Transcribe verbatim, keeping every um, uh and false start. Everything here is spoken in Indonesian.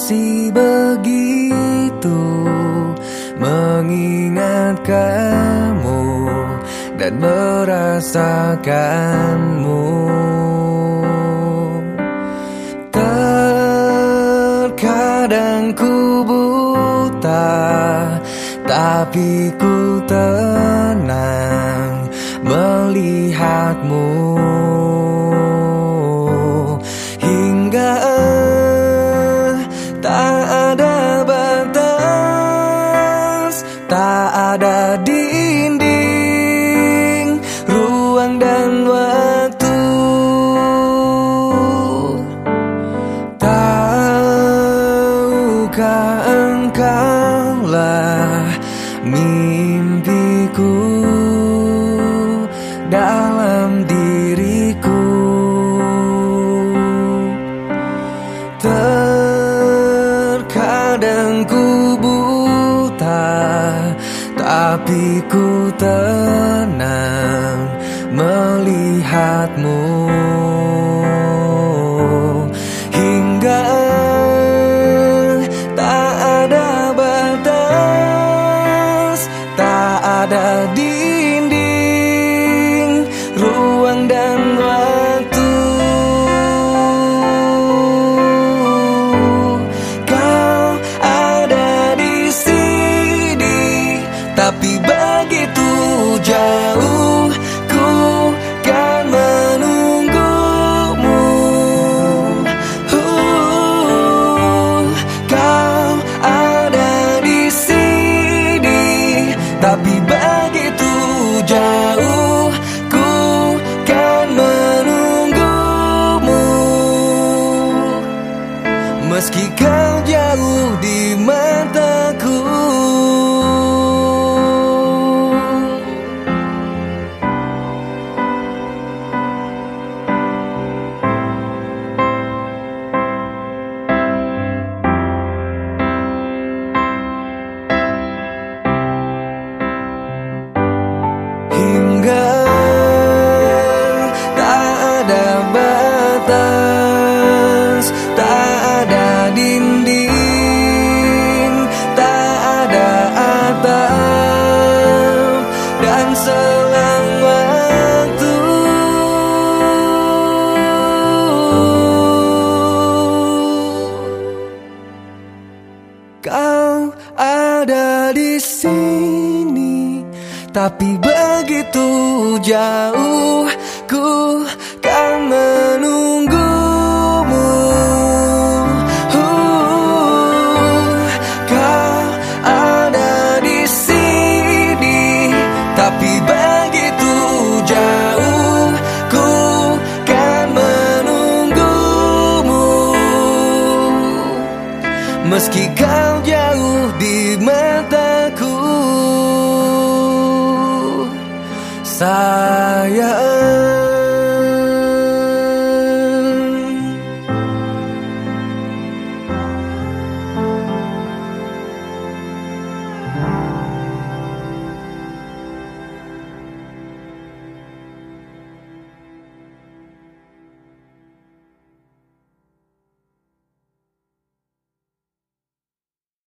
masih begitu mengingat kamu dan merasakanmu. Terkadang ku buta, tapi ku tenang melihatmu. Hingga tak ada batas, tak ada dinding, ruang dan waktu. Tahukah engkaulah mimpiku dalam diriku. Terkadang ku buta, tapi ku tenang melihatmu. Hingga tak ada batas, tak ada dinding, ruang dan waktu. Kau ada di sini, tapi begitu jauh, ku kan menunggumu. Uh, kau ada di sini, tapi begitu jauh, ku kan menunggumu. Meski kau jauh di mataku. Hingga tak ada batas, tak ada dinding, tak ada atap dan selang waktu. Kau ada di sini, tapi begitu jauh, ku kan menunggumu. Uh, kau ada di sini, tapi begitu jauh, ku kan menunggumu. Meski kau jauh di mataku, sayang.